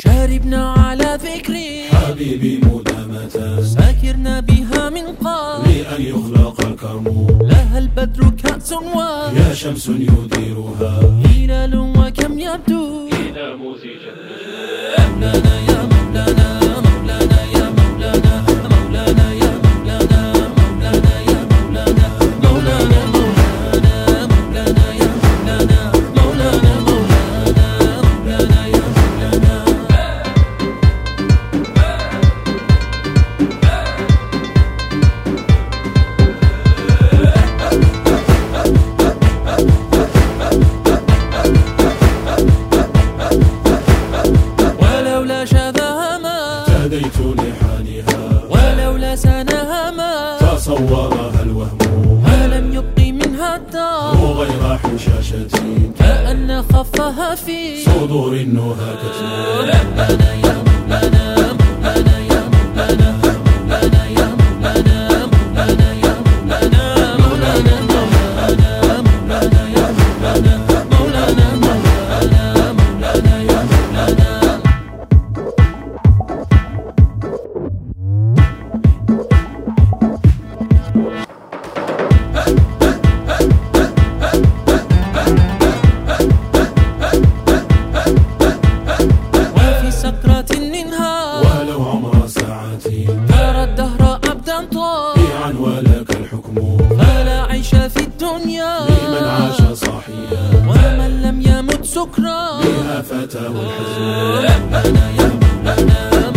شاربنا على ذكري حبيبي مدامة، ساكرنا بها من قبل لأن يخلق الكرم. لها البدر كأس يا شمس يديرها هلال وكم يبدو إذا مزجت. مولانا يا مولانا، مولانا يا مولانا، مولانا يا مولانا، مولانا يا مولانا، مولانا مولانا، مولانا يا مولانا، مولانا مولانا، مولانا يا مولانا. ولولا شذاها ما اهتديت لحالها، ولولا سناها ما تصورها الوهم. ما لم يبق منها الدار غير حشاشة كأن خفها في صدور النهى كتم. مولانا يا مولانا، مولانا يا مولانا، مولانا يا مولانا، مولانا يا مولانا، مولانا مولانا، مولانا يا مولانا، مولانا مولانا، مولانا يا مولانا. وفي سكرة منها ولو عمر ساعتي ترى الدهر عبدا بيعا ولك الحكم. فلا عيش في الدنيا لمن عاش صاحيا ومن لم يمت سكرا بها فتاه الحزن. مولانا يا مولانا،